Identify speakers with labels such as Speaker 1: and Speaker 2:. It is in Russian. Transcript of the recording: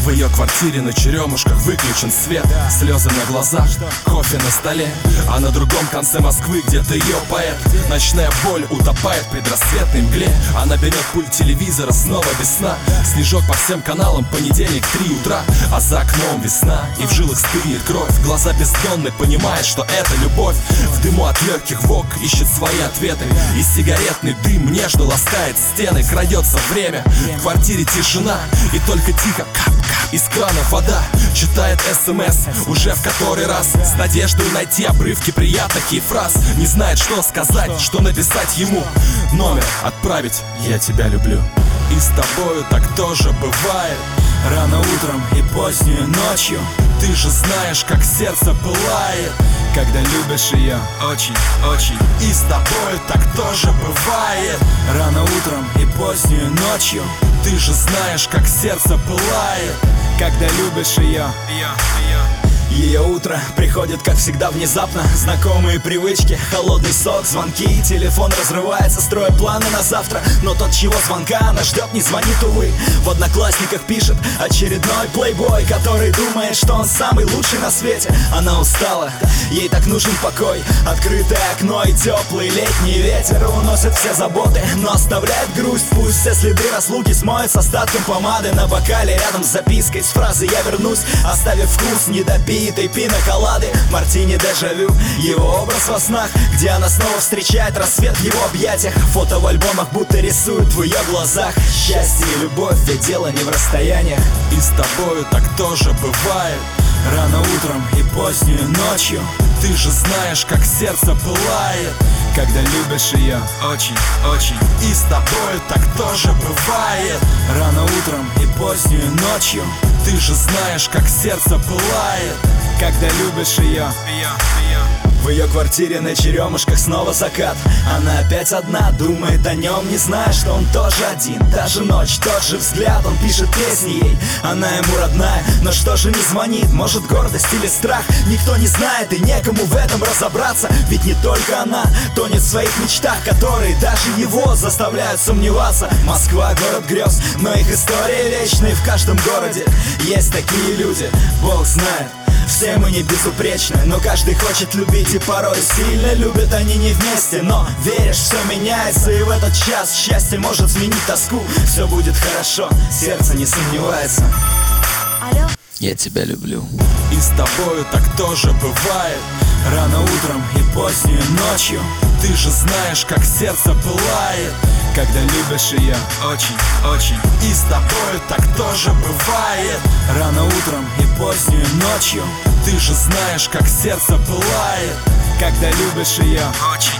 Speaker 1: В ее квартире на черемушках выключен свет, слезы на глазах, кофе на столе. А на другом конце Москвы где-то ее поэт. Ночная боль утопает в предрассветной мгле. Она берет пульт телевизора, снова весна. Снежок по всем каналам, понедельник, 3 утра. А за окном весна, и в жилах стынет кровь. Глаза бездонны, понимает, что это любовь. В дыму от легких вок ищет свои ответы. И сигаретный дым нежно ласкает стены. Крадется время, в квартире тишина. И только тихо кап-кап из крана вода. Читает СМС уже в который раз, с надеждой найти обрывки приятных ей фраз. Не знает, что сказать, что написать ему. Номер отправить: я тебя люблю. И с тобою так тоже бывает.
Speaker 2: Рано утром и позднюю ночью.
Speaker 1: Ты же знаешь, как сердце пылает,
Speaker 2: когда любишь ее очень-очень.
Speaker 1: И с тобой так тоже бывает.
Speaker 2: Рано утром и позднюю ночью.
Speaker 1: Ты же знаешь, как сердце пылает,
Speaker 2: когда любишь ее. Ее утро приходит, как всегда, внезапно. Знакомые привычки, холодный сок, звонки. Телефон разрывается, строя планы на завтра. Но тот, чего звонка она ждет, не звонит, увы. В Одноклассниках пишет очередной плейбой, который думает, что он самый лучший на свете. Она устала, ей так нужен покой. Открытое окно и теплый летний ветер уносит все заботы, но оставляет грусть. Пусть все следы разлуки смоет с остатком помады на бокале рядом с запиской с фразой «я вернусь», оставив вкус недопитый пина-колады. Мартини дежавю, его образ во снах, где она снова встречает рассвет в его объятиях. Фото в альбомах будто рисуют в ее глазах. Счастье и любовь, ведь дело не в расстояниях.
Speaker 1: И с тобою так тоже бывает.
Speaker 2: Рано утром и позднюю ночью.
Speaker 1: Ты же знаешь, как сердце пылает,
Speaker 2: когда любишь ее очень-очень.
Speaker 1: И с тобой так тоже бывает.
Speaker 2: Рано утром и позднюю ночью.
Speaker 1: Ты же знаешь, как сердце пылает,
Speaker 2: когда любишь ее. В ее квартире на черемушках снова закат. Она опять одна, думает о нем, не зная, что он тоже один. Та же ночь, тот же взгляд, он пишет песни ей. Она ему родная, но что же не звонит? Может, гордость или страх? Никто не знает и некому в этом разобраться. Ведь не только она тонет в своих мечтах, которые даже его заставляют сомневаться. Москва, город грез, но их история вечная. И в каждом городе есть такие люди, Бог знает. Все мы не безупречны, но каждый хочет любить, и порой сильно любят они не вместе. Но веришь, все меняется, и в этот час счастье может сменить тоску. Все будет хорошо, сердце не сомневается. Я тебя люблю.
Speaker 1: И с тобою так тоже бывает.
Speaker 2: Рано утром и позднюю ночью.
Speaker 1: Ты же знаешь, как сердце пылает,
Speaker 2: когда любишь ее очень-очень.
Speaker 1: И с тобой так тоже бывает.
Speaker 2: Рано утром и позднюю ночью.
Speaker 1: Ты же знаешь, как сердце пылает,
Speaker 2: когда любишь ее
Speaker 1: очень.